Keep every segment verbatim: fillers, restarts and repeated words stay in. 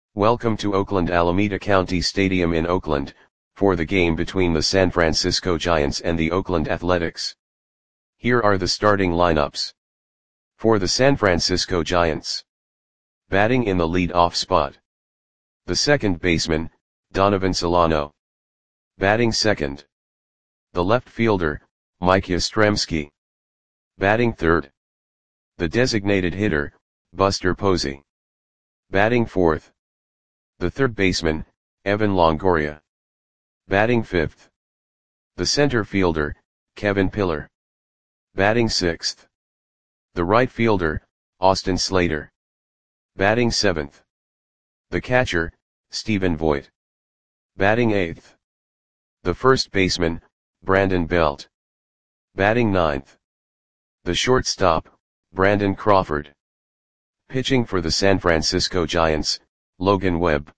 Welcome to Oakland Alameda County Stadium in Oakland, for the game between the San Francisco Giants and the Oakland Athletics. Here are the starting lineups. For the San Francisco Giants. Batting in the lead-off spot. The second baseman, Donovan Solano. Batting second. The left fielder, Mike Yastrzemski. Batting third. The designated hitter, Buster Posey. Batting fourth. The third baseman, Evan Longoria. Batting fifth. The center fielder, Kevin Pillar. Batting sixth. The right fielder, Austin Slater. Batting seventh. The catcher, Stephen Vogt. Batting eighth. The first baseman, Brandon Belt. Batting ninth. The shortstop, Brandon Crawford. Pitching for the San Francisco Giants, Logan Webb.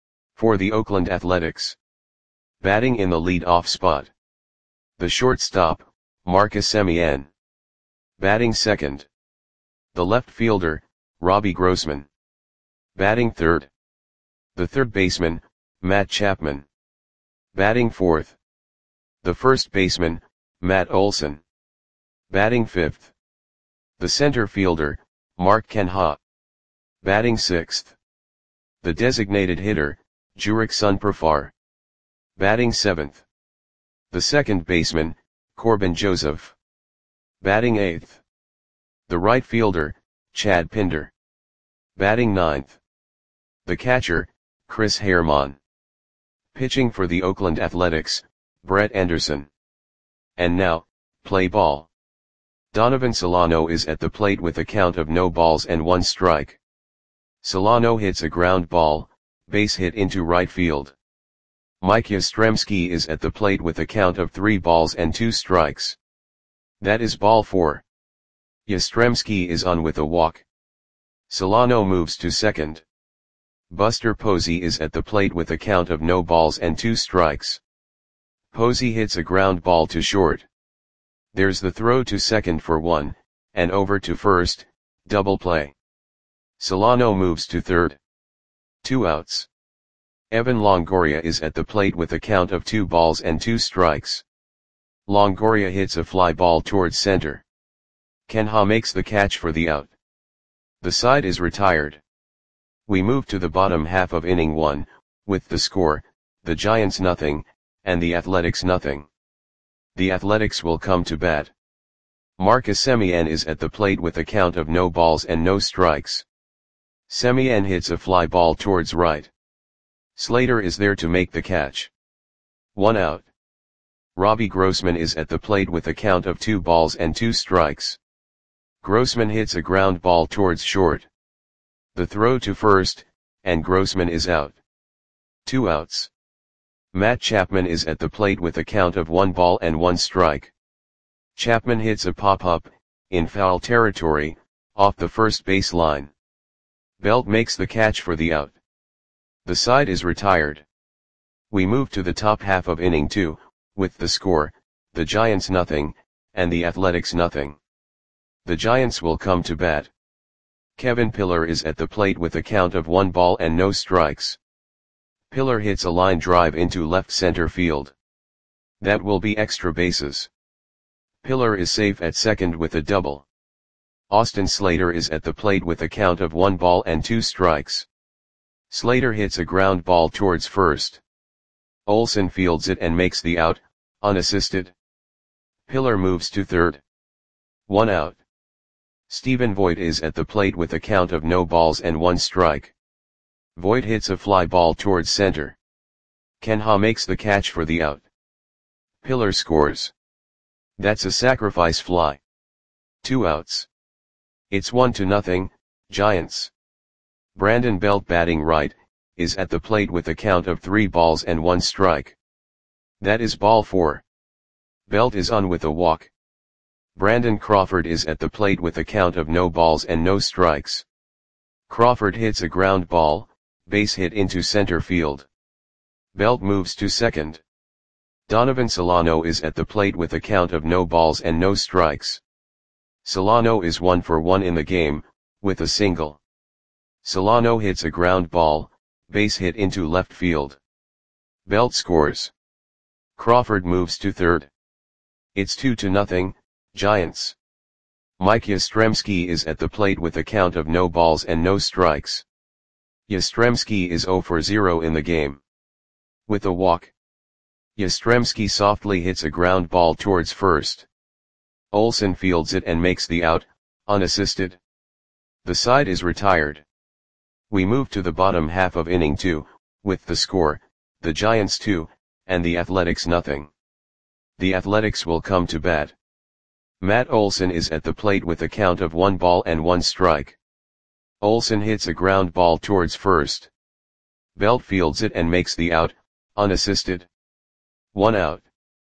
For the Oakland Athletics. Batting in the lead-off spot. The shortstop, Marcus Semien. Batting second. The left fielder, Robbie Grossman. Batting third. The third baseman, Matt Chapman. Batting fourth. The first baseman, Matt Olson. Batting fifth. The center fielder, Mark Canha. Batting sixth. The designated hitter, Jurickson Profar. Batting seventh. The second baseman, Corbin Joseph. Batting eighth. The right fielder, Chad Pinder. Batting ninth. The catcher, Chris Herrmann. Pitching for the Oakland Athletics, Brett Anderson. And now, play ball. Donovan Solano is at the plate with a count of no balls and one strike. Solano hits a ground ball, base hit into right field. Mike Yastrzemski is at the plate with a count of three balls and two strikes. That is ball four. Yastrzemski is on with a walk. Solano moves to second. Buster Posey is at the plate with a count of no balls and two strikes. Posey hits a ground ball to short. There's the throw to second for one, and over to first, double play. Solano moves to third. Two outs. Evan Longoria is at the plate with a count of two balls and two strikes. Longoria hits a fly ball towards center. Canha makes the catch for the out. The side is retired. We move to the bottom half of inning one, with the score, the Giants nothing, and the Athletics nothing. The Athletics will come to bat. Marcus Semien is at the plate with a count of no balls and no strikes. Semien hits a fly ball towards right. Slater is there to make the catch. One out. Robbie Grossman is at the plate with a count of two balls and two strikes. Grossman hits a ground ball towards short. The throw to first, and Grossman is out. Two outs. Matt Chapman is at the plate with a count of one ball and one strike. Chapman hits a pop-up, in foul territory, off the first base line. Belt makes the catch for the out. The side is retired. We move to the top half of inning two, with the score, the Giants nothing, and the Athletics nothing. The Giants will come to bat. Kevin Pillar is at the plate with a count of one ball and no strikes. Pillar hits a line drive into left center field. That will be extra bases. Pillar is safe at second with a double. Austin Slater is at the plate with a count of one ball and two strikes. Slater hits a ground ball towards first. Olson fields it and makes the out, unassisted. Pillar moves to third. One out. Stephen Vogt is at the plate with a count of no balls and one strike. Vogt hits a fly ball towards center. Canha makes the catch for the out. Pillar scores. That's a sacrifice fly. Two outs. It's one to nothing, Giants. Brandon Belt batting right, is at the plate with a count of three balls and one strike. That is ball four. Belt is on with a walk. Brandon Crawford is at the plate with a count of no balls and no strikes. Crawford hits a ground ball, base hit into center field. Belt moves to second. Donovan Solano is at the plate with a count of no balls and no strikes. Solano is one for one in the game, with a single. Solano hits a ground ball, base hit into left field. Belt scores. Crawford moves to third. It's two to nothing, Giants. Mike Yastrzemski is at the plate with a count of no balls and no strikes. Yastrzemski is zero for zero in the game. With a walk, Yastrzemski softly hits a ground ball towards first. Olsen fields it and makes the out, unassisted. The side is retired. We move to the bottom half of inning two, with the score, the Giants two, and the Athletics nothing. The Athletics will come to bat. Matt Olson is at the plate with a count of one ball and one strike. Olson hits a ground ball towards first. Belt fields it and makes the out, unassisted. One out.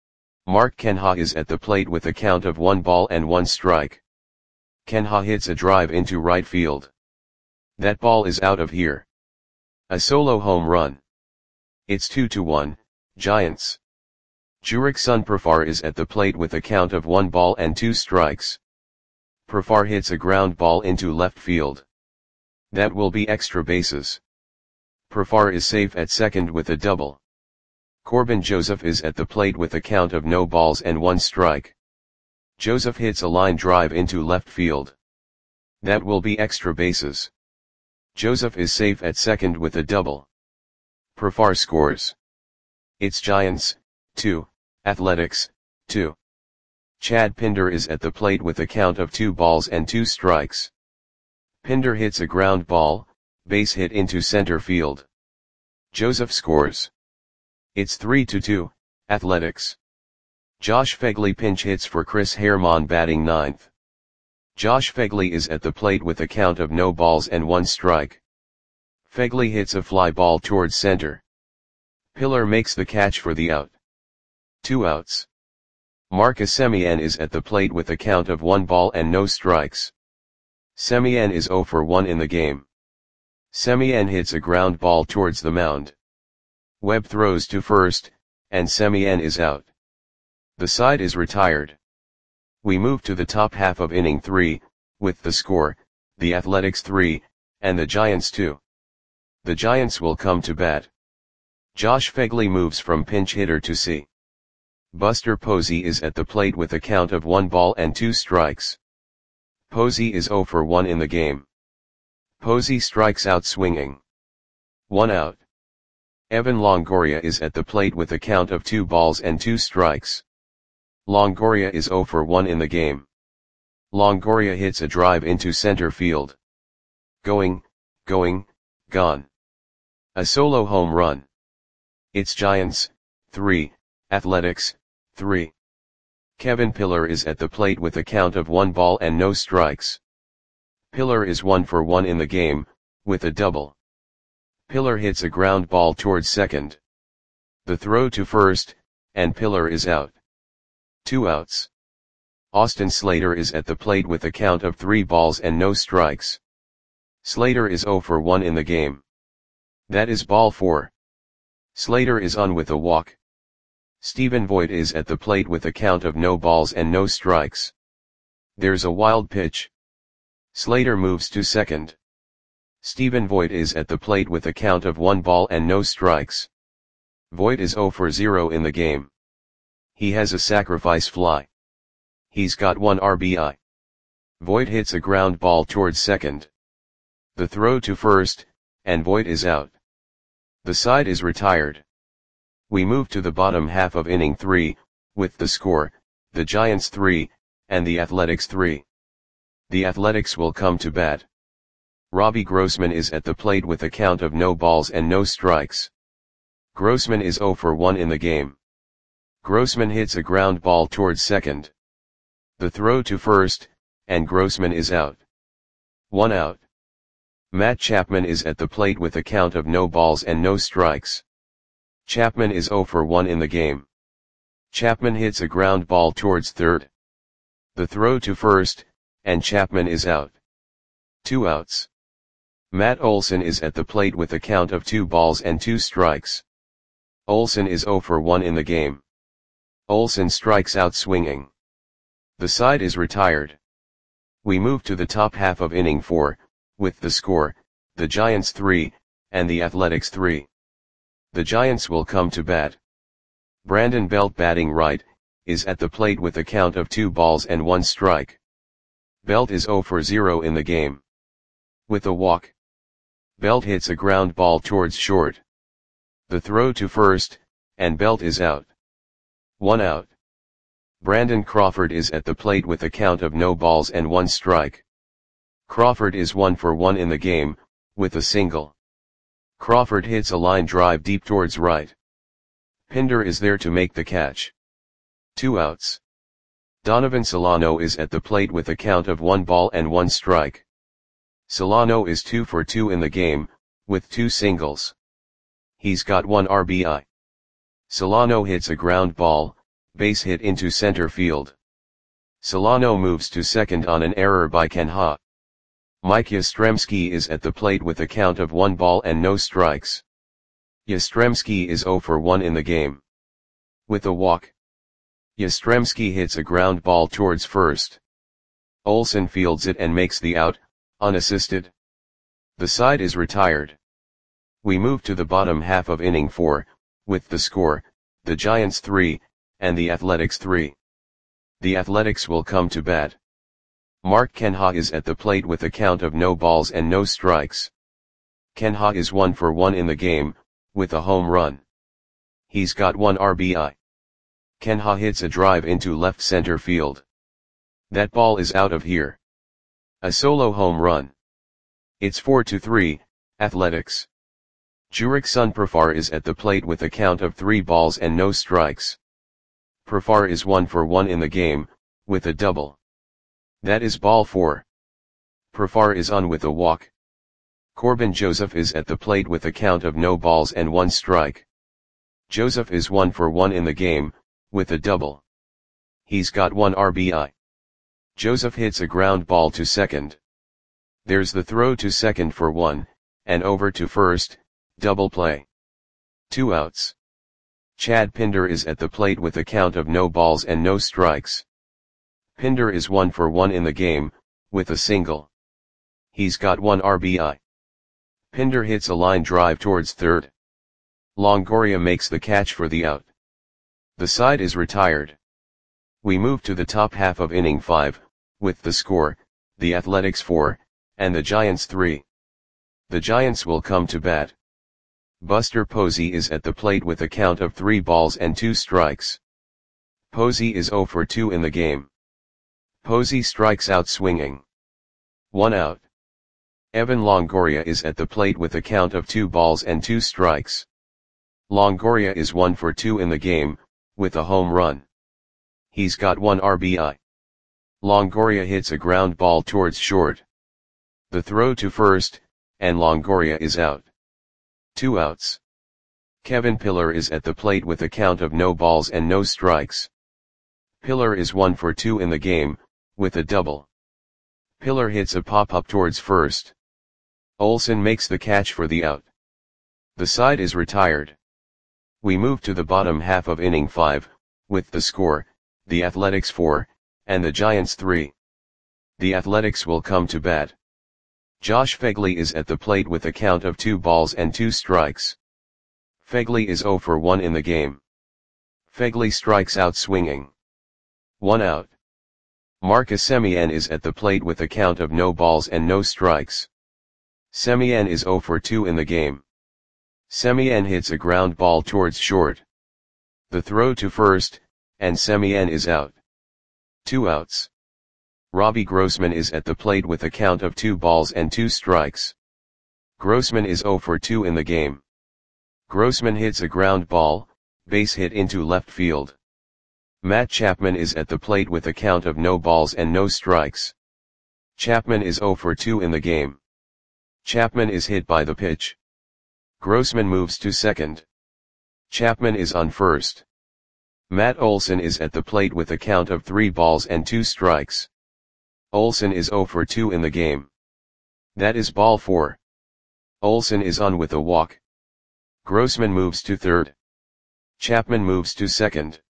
Mark Kenha is at the plate with a count of one ball and one strike. Kenha hits a drive into right field. That ball is out of here. A solo home run. It's two to one, Giants. Jurickson Profar is at the plate with a count of one ball and two strikes. Profar hits a ground ball into left field. That will be extra bases. Profar is safe at second with a double. Corbin Joseph is at the plate with a count of no balls and one strike. Joseph hits a line drive into left field. That will be extra bases. Joseph is safe at second with a double. Profar scores. It's Giants, two, Athletics, two. Chad Pinder is at the plate with a count of two balls and two strikes. Pinder hits a ground ball, base hit into center field. Joseph scores. It's three to two, Athletics. Josh Phegley pinch hits for Chris Herrmann batting ninth. Josh Phegley is at the plate with a count of no balls and one strike. Phegley hits a fly ball towards center. Pillar makes the catch for the out. Two outs. Marcus Semien is at the plate with a count of one ball and no strikes. Semien is zero for one in the game. Semien hits a ground ball towards the mound. Webb throws to first, and Semien is out. The side is retired. We move to the top half of inning three, with the score, the Athletics three, and the Giants two. The Giants will come to bat. Josh Phegley moves from pinch hitter to C. Buster Posey is at the plate with a count of one ball and two strikes. Posey is zero for one in the game. Posey strikes out swinging. One out. Evan Longoria is at the plate with a count of two balls and two strikes. Longoria is zero for one in the game. Longoria hits a drive into center field. Going, going, gone. A solo home run. It's Giants, three, Athletics, three. Kevin Pillar is at the plate with a count of one ball and no strikes. Pillar is one for one in the game, with a double. Pillar hits a ground ball towards second. The throw to first, and Pillar is out. Two outs. Austin Slater is at the plate with a count of three balls and no strikes. Slater is zero for one in the game. That is ball four. Slater is on with a walk. Stephen Voigt is at the plate with a count of no balls and no strikes. There's a wild pitch. Slater moves to second. Stephen Voigt is at the plate with a count of one ball and no strikes. Voigt is zero for zero in the game. He has a sacrifice fly. He's got one R B I. Voigt hits a ground ball towards second. The throw to first, and Voigt is out. The side is retired. We move to the bottom half of inning three, with the score, the Giants three, and the Athletics three. The Athletics will come to bat. Robbie Grossman is at the plate with a count of no balls and no strikes. Grossman is zero for one in the game. Grossman hits a ground ball towards second. The throw to first, and Grossman is out. One out. Matt Chapman is at the plate with a count of no balls and no strikes. Chapman is zero for one in the game. Chapman hits a ground ball towards third. The throw to first, and Chapman is out. Two outs. Matt Olson is at the plate with a count of two balls and two strikes. Olson is zero for one in the game. Olson strikes out swinging. The side is retired. We move to the top half of inning four, with the score, the Giants three, and the Athletics three. The Giants will come to bat. Brandon Belt, batting right, is at the plate with a count of two balls and one strike. Belt is zero for zero in the game. With a walk, Belt hits a ground ball towards short. The throw to first, and Belt is out. One out. Brandon Crawford is at the plate with a count of no balls and one strike. Crawford is one for one in the game, with a single. Crawford hits a line drive deep towards right. Pinder is there to make the catch. Two outs. Donovan Solano is at the plate with a count of one ball and one strike. Solano is two for two in the game, with two singles. He's got one R B I. Solano hits a ground ball, base hit into center field. Solano moves to second on an error by Ken Ha. Mike Yastrzemski is at the plate with a count of one ball and no strikes. Yastrzemski is zero for one in the game. With a walk, Yastrzemski hits a ground ball towards first. Olsen fields it and makes the out, unassisted. The side is retired. We move to the bottom half of inning four, with the score, the Giants three, and the Athletics three. The Athletics will come to bat. Mark Canha is at the plate with a count of no balls and no strikes. Canha is one for one in the game, with a home run. He's got one R B I. Canha hits a drive into left center field. That ball is out of here. A solo home run. It's four to three, Athletics. Jurickson Profar is at the plate with a count of three balls and no strikes. Profar is one for one in the game, with a double. That is ball four. Profar is on with a walk. Corbin Joseph is at the plate with a count of no balls and one strike. Joseph is one for one in the game, with a double. He's got one R B I. Joseph hits a ground ball to second. There's the throw to second for one, and over to first, double play. Two outs. Chad Pinder is at the plate with a count of no balls and no strikes. Pinder is one for one in the game, with a single. He's got one R B I. Pinder hits a line drive towards third. Longoria makes the catch for the out. The side is retired. We move to the top half of inning five, with the score, the Athletics four, and the Giants three. The Giants will come to bat. Buster Posey is at the plate with a count of three balls and two strikes. Posey is zero for two in the game. Posey strikes out swinging. One out. Evan Longoria is at the plate with a count of two balls and two strikes. Longoria is one for two in the game, with a home run. He's got one R B I. Longoria hits a ground ball towards short. The throw to first, and Longoria is out. Two outs. Kevin Pillar is at the plate with a count of no balls and no strikes. Pillar is one for two in the game, with a double. Pillar hits a pop-up towards first. Olsen makes the catch for the out. The side is retired. We move to the bottom half of inning five, with the score, the Athletics four, and the Giants three. The Athletics will come to bat. Josh Phegley is at the plate with a count of two balls and two strikes. Phegley is zero for one in the game. Phegley strikes out swinging. One out. Marcus Semien is at the plate with a count of no balls and no strikes. Semien is zero for two in the game. Semien hits a ground ball towards short. The throw to first, and Semien is out. Two outs. Robbie Grossman is at the plate with a count of two balls and two strikes. Grossman is zero for two in the game. Grossman hits a ground ball, base hit into left field. Matt Chapman is at the plate with a count of no balls and no strikes. Chapman is zero for two in the game. Chapman is hit by the pitch. Grossman moves to second. Chapman is on first. Matt Olson is at the plate with a count of three balls and two strikes. Olson is zero for two in the game. That is ball four. Olson is on with a walk. Grossman moves to third. Chapman moves to second.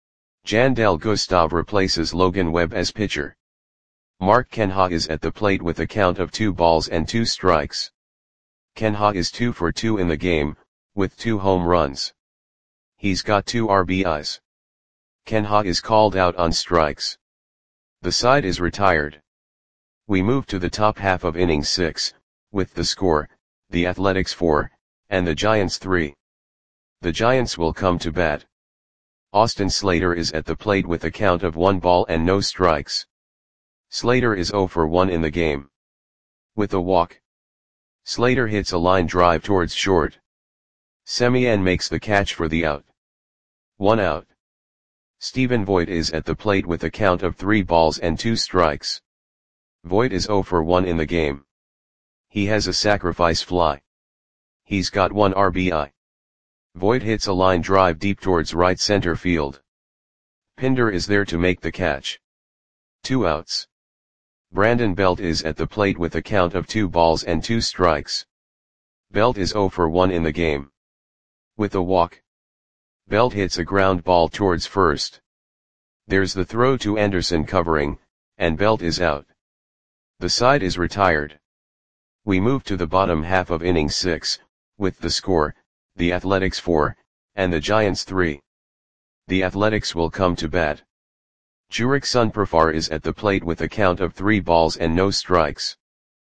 Jandel Gustav replaces Logan Webb as pitcher. Mark Canha is at the plate with a count of two balls and two strikes. Ken Ha is two for two in the game, with two home runs. He's got two R B Is. Ken Ha is called out on strikes. The side is retired. We move to the top half of inning six, with the score, the Athletics four, and the Giants three. The Giants will come to bat. Austin Slater is at the plate with a count of one ball and no strikes. Slater is zero for one in the game. With a walk. Slater hits a line drive towards short. Semien makes the catch for the out. One out. Stephen Voit is at the plate with a count of three balls and two strikes. Voit is zero for one in the game. He has a sacrifice fly. He's got one R B I. Voit hits a line drive deep towards right center field. Pinder is there to make the catch. Two outs. Brandon Belt is at the plate with a count of two balls and two strikes. Belt is zero for one in the game. With a walk. Belt hits a ground ball towards first. There's the throw to Anderson covering, and Belt is out. The side is retired. We move to the bottom half of inning six, with the score, the Athletics four, and the Giants three. The Athletics will come to bat. Jurickson Profar is at the plate with a count of three balls and no strikes.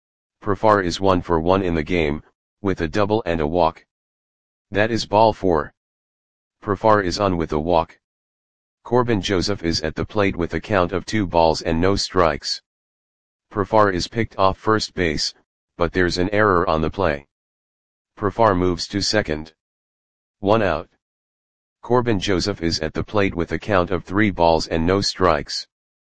Profar is one for one in the game, with a double and a walk. That is ball four. Profar is on with a walk. Corbin Joseph is at the plate with a count of two balls and no strikes. Profar is picked off first base, but there's an error on the play. Profar moves to second. One out. Corbin Joseph is at the plate with a count of three balls and no strikes.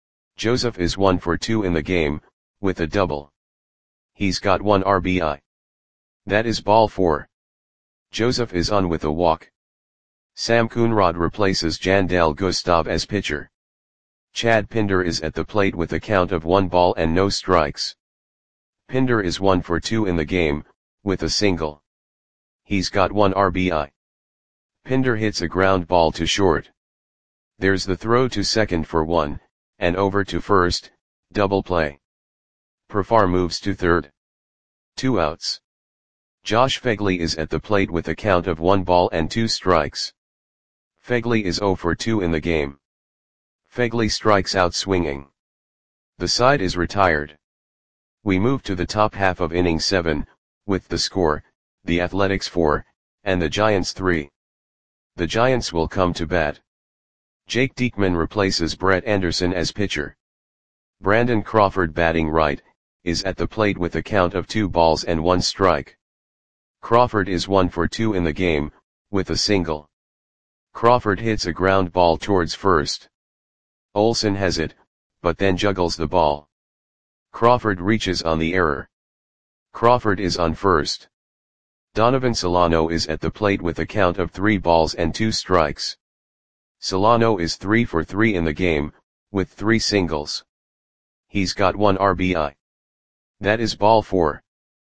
Joseph is one for two in the game, with a double. He's got one R B I. That is ball four. Joseph is on with a walk. Sam Coonrod replaces Jandal Gustav as pitcher. Chad Pinder is at the plate with a count of one ball and no strikes. Pinder is one for two in the game, with a single. He's got one R B I. Pinder hits a ground ball to short. There's the throw to second for one, and over to first, double play. Profar moves to third. Two outs. Josh Phegley is at the plate with a count of one ball and two strikes. Phegley is zero for two in the game. Phegley strikes out swinging. The side is retired. We move to the top half of inning seven, with the score, the Athletics four, and the Giants three. The Giants will come to bat. Jake Diekman replaces Brett Anderson as pitcher. Brandon Crawford, batting right, is at the plate with a count of two balls and one strike. Crawford is one for two in the game, with a single. Crawford hits a ground ball towards first. Olson has it, but then juggles the ball. Crawford reaches on the error. Crawford is on first. Donovan Solano is at the plate with a count of three balls and two strikes. Solano is three for three in the game, with three singles. He's got one R B I. That is ball four.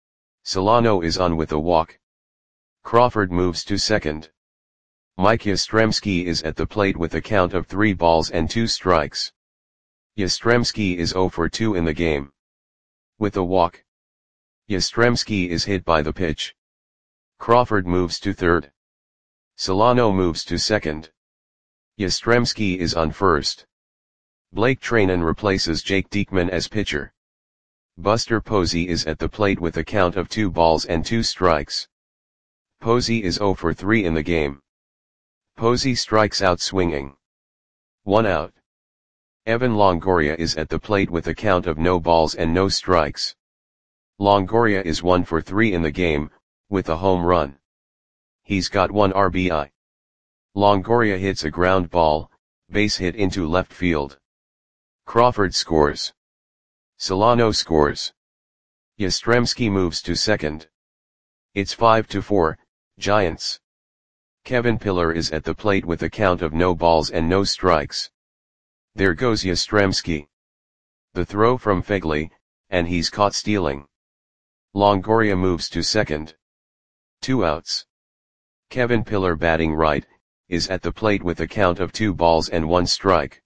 Solano is on with a walk. Crawford moves to second. Mike Yastrzemski is at the plate with a count of three balls and two strikes. Yastrzemski is zero for two in the game. With a walk. Yastrzemski is hit by the pitch. Crawford moves to third. Solano moves to second. Yastrzemski is on first. Blake Trainen replaces Jake Diekman as pitcher. Buster Posey is at the plate with a count of two balls and two strikes. Posey is zero for three in the game. Posey strikes out swinging. One out. Evan Longoria is at the plate with a count of no balls and no strikes. Longoria is one for three in the game, with a home run. He's got one R B I. Longoria hits a ground ball, base hit into left field. Crawford scores. Solano scores. Yastrzemski moves to second. It's five to four, Giants. Kevin Pillar is at the plate with a count of no balls and no strikes. There goes Yastrzemski. The throw from Phegley, and he's caught stealing. Longoria moves to second. Two outs. Kevin Pillar, batting right, is at the plate with a count of two balls and one strike.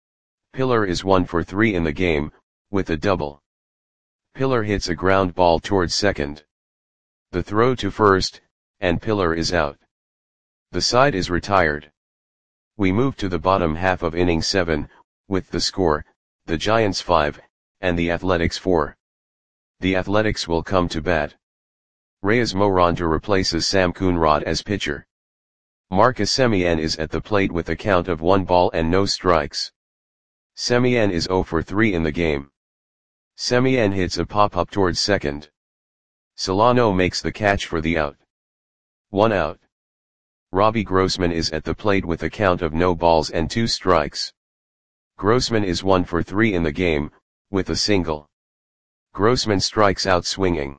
Pillar is one for three in the game, with a double. Pillar hits a ground ball towards second. The throw to first, and Pillar is out. The side is retired. We move to the bottom half of inning seven, with the score, the Giants five, and the Athletics four. The Athletics will come to bat. Reyes Moronta replaces Sam Coonrod as pitcher. Marcus Semien is at the plate with a count of one ball and no strikes. Semien is zero for three in the game. Semien hits a pop-up towards second. Solano makes the catch for the out. One out. Robbie Grossman is at the plate with a count of no balls and two strikes. Grossman is one for three in the game, with a single. Grossman strikes out swinging.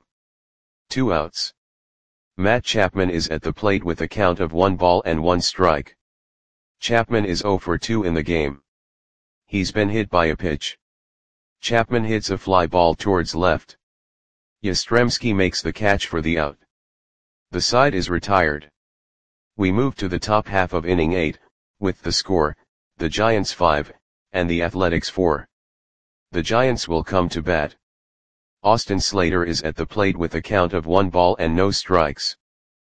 Two outs. Matt Chapman is at the plate with a count of one ball and one strike. Chapman is zero for two in the game. He's been hit by a pitch. Chapman hits a fly ball towards left. Yastrzemski makes the catch for the out. The side is retired. We move to the top half of inning eight, with the score, the Giants five, and the Athletics four. The Giants will come to bat. Austin Slater is at the plate with a count of one ball and no strikes.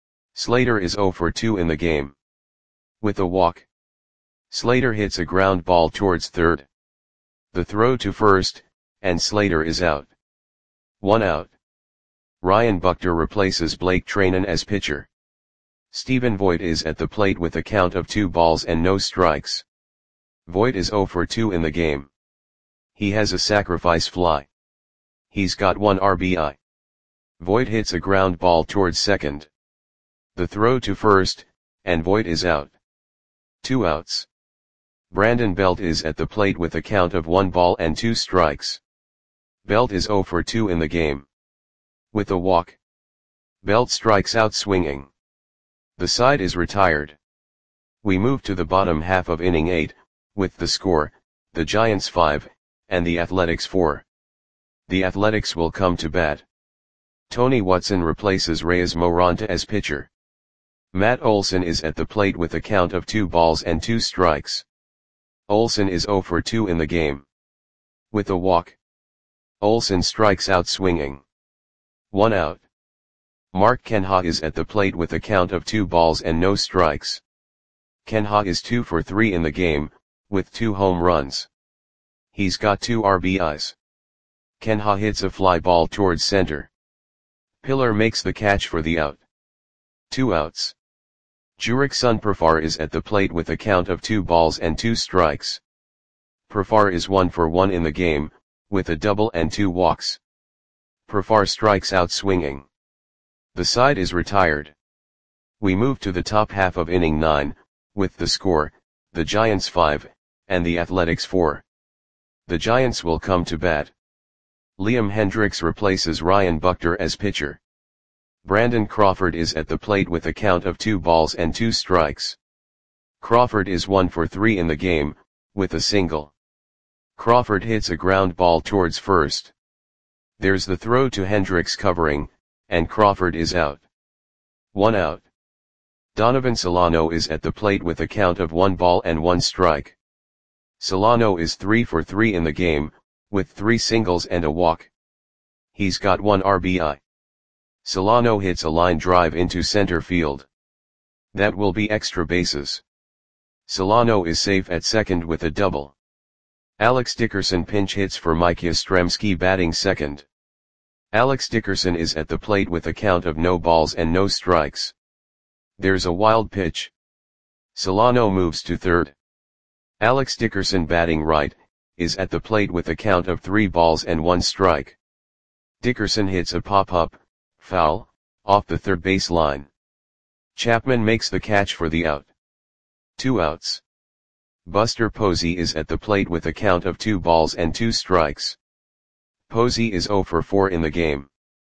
Slater is zero for two in the game. With a walk. Slater hits a ground ball towards third. The throw to first, and Slater is out. One out. Ryan Buchter replaces Blake Treinen as pitcher. Stephen Voigt is at the plate with a count of two balls and no strikes. Voigt is zero for two in the game. He has a sacrifice fly. He's got one R B I. Voigt hits a ground ball towards second. The throw to first, and Voigt is out. Two outs. Brandon Belt is at the plate with a count of one ball and two strikes. Belt is zero for two in the game. With a walk. Belt strikes out swinging. The side is retired. We move to the bottom half of inning eight, with the score, the Giants five, and the Athletics four. The Athletics will come to bat. Tony Watson replaces Reyes Moronta as pitcher. Matt Olson is at the plate with a count of two balls and two strikes. Olson is zero for two in the game. With a walk. Olson strikes out swinging. One out. Mark Kenha is at the plate with a count of two balls and no strikes. Kenha is two for three in the game, with two home runs. He's got two R B Is. Kenha hits a fly ball towards center. Pillar makes the catch for the out. Two outs. Jurickson Profar is at the plate with a count of two balls and two strikes. Profar is one for one in the game, with a double and two walks. Profar strikes out swinging. The side is retired. We move to the top half of inning nine, with the score, the Giants five, and the Athletics four. The Giants will come to bat. Liam Hendriks replaces Ryan Buchter as pitcher. Brandon Crawford is at the plate with a count of two balls and two strikes. Crawford is one for three in the game, with a single. Crawford hits a ground ball towards first. There's the throw to Hendriks covering, and Crawford is out. One out. Donovan Solano is at the plate with a count of one ball and one strike. Solano is three for three in the game, with three singles and a walk. He's got one R B I. Solano hits a line drive into center field. That will be extra bases. Solano is safe at second with a double. Alex Dickerson pinch hits for Mike Yastrzemski batting second. Alex Dickerson is at the plate with a count of no balls and no strikes. There's a wild pitch. Solano moves to third. Alex Dickerson batting right, is at the plate with a count of three balls and one strike. Dickerson hits a pop-up, foul, off the third base line. Chapman makes the catch for the out. Two outs. Buster Posey is at the plate with a count of two balls and two strikes. Posey is zero for four in the game.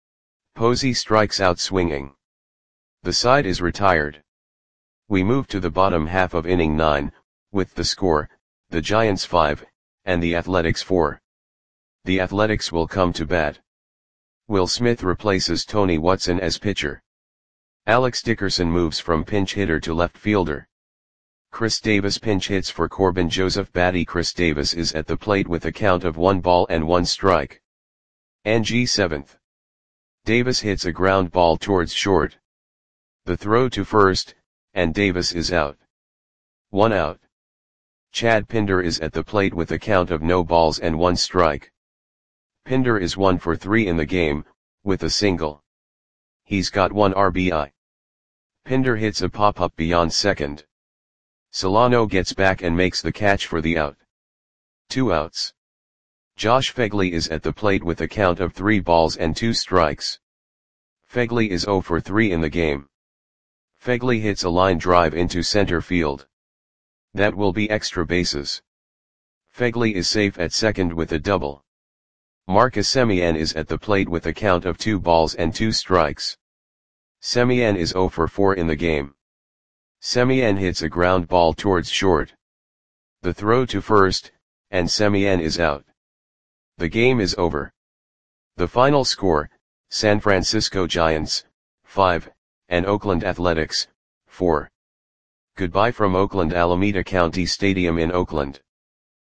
Posey strikes out swinging. The side is retired. We move to the bottom half of inning nine, with the score, the Giants five, and the Athletics four. The Athletics will come to bat. Will Smith replaces Tony Watson as pitcher. Alex Dickerson moves from pinch hitter to left fielder. Chris Davis pinch hits for Corbin Joseph Batty. Chris Davis is at the plate with a count of one ball and one strike. Angie seventh. Davis hits a ground ball towards short. The throw to first, and Davis is out. One out. Chad Pinder is at the plate with a count of no balls and one strike. Pinder is one for three in the game, with a single. He's got one R B I. Pinder hits a pop-up beyond second. Solano gets back and makes the catch for the out. Two outs. Josh Phegley is at the plate with a count of three balls and two strikes. Phegley is zero for three in the game. Phegley hits a line drive into center field. That will be extra bases. Phegley is safe at second with a double. Marcus Semien is at the plate with a count of two balls and two strikes. Semien is zero for four in the game. Semien hits a ground ball towards short. The throw to first, and Semien is out. The game is over. The final score, San Francisco Giants, five, and Oakland Athletics, four. Goodbye from Oakland Alameda County Stadium in Oakland.